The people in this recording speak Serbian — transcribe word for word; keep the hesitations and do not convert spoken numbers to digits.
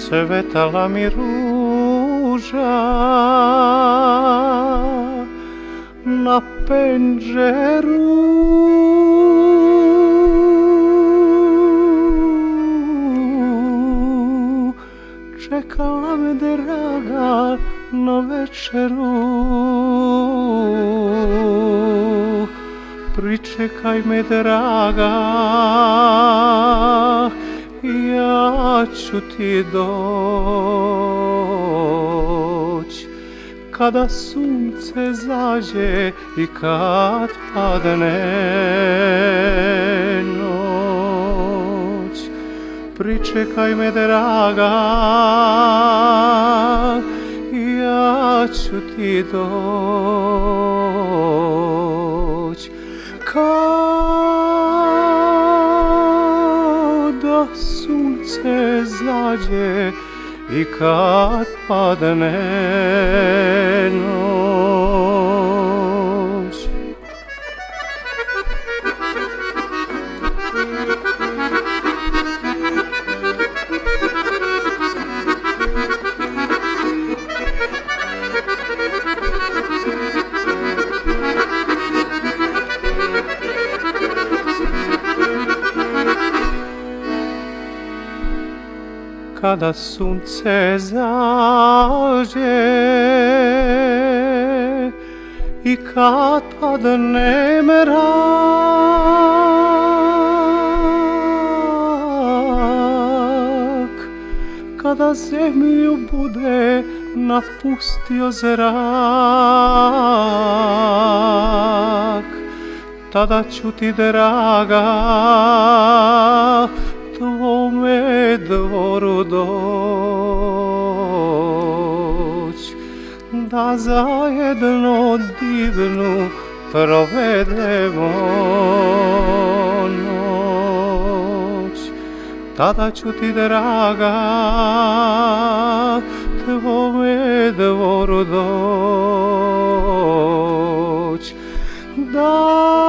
cvetala mi ruža na penđeru. Čekala me draga na večeru. Pričekaj me draga, ja ću ti doć. Kada sunce zađe i kad padne noć, pričekaj me draga, ja ću ti doć. Kada sunce zađe i kad padne noć. Kada sunce zađe i kad padne mrak, kada zemlju bude napustio zrak, tada ću ti draga tvome dvoru doć, da zajedno divnu provedemo noć. Tada ću ti draga tvome dvoru doć, da